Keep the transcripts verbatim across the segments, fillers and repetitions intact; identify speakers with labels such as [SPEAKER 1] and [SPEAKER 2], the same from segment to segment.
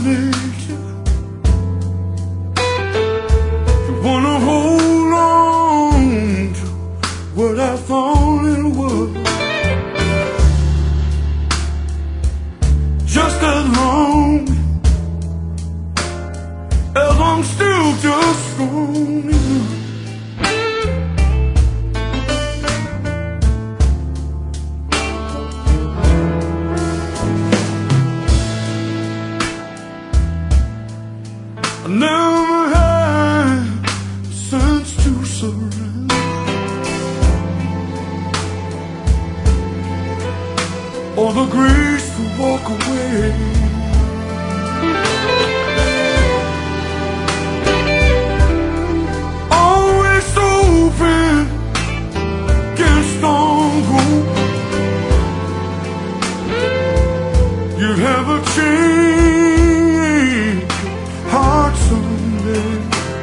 [SPEAKER 1] nature. You wanna hold on to what I thought it was. Just as long as I'm still just strong enough. I never had the sense to surrender, or the grace to walk away. Always open against all hope. You'd have a change heart someday.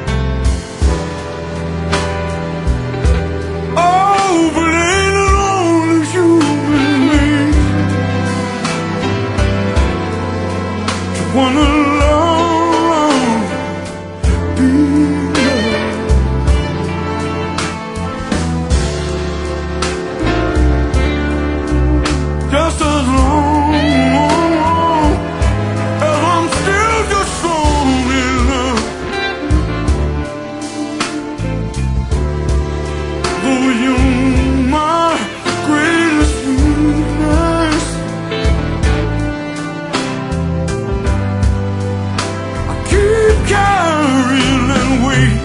[SPEAKER 1] Oh, but ain't it only you and me to wanna love, be loved. Just as long as I'm still just strong enough. Oh, you're my greatest weakness. I keep carrying that weight,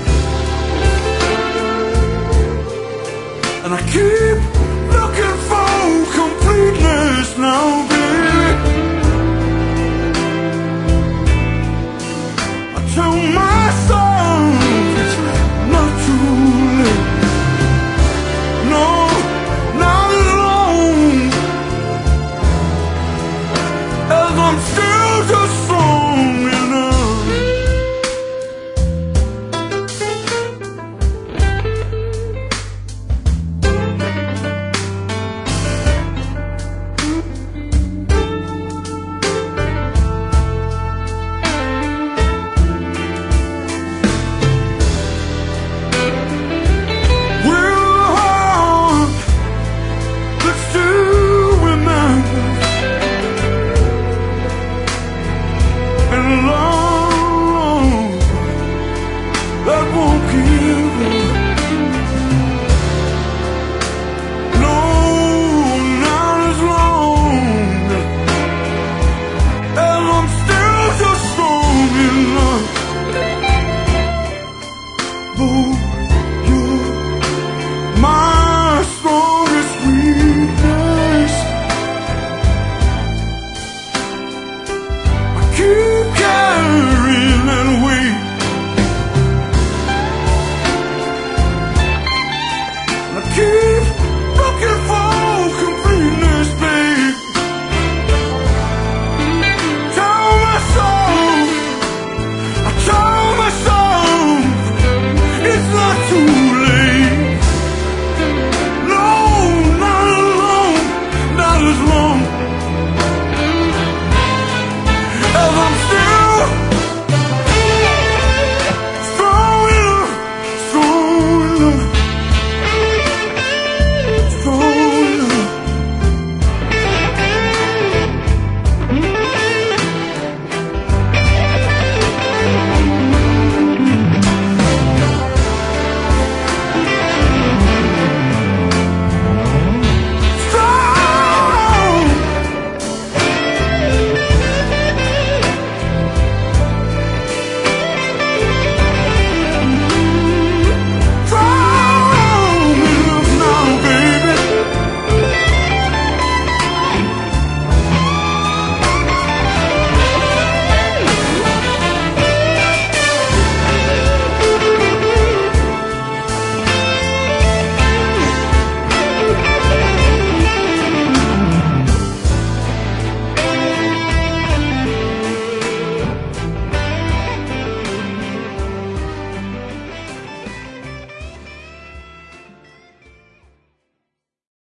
[SPEAKER 1] and I keep looking for completeness now, baby. I tell myself it's not too late. No, not as long as I'm still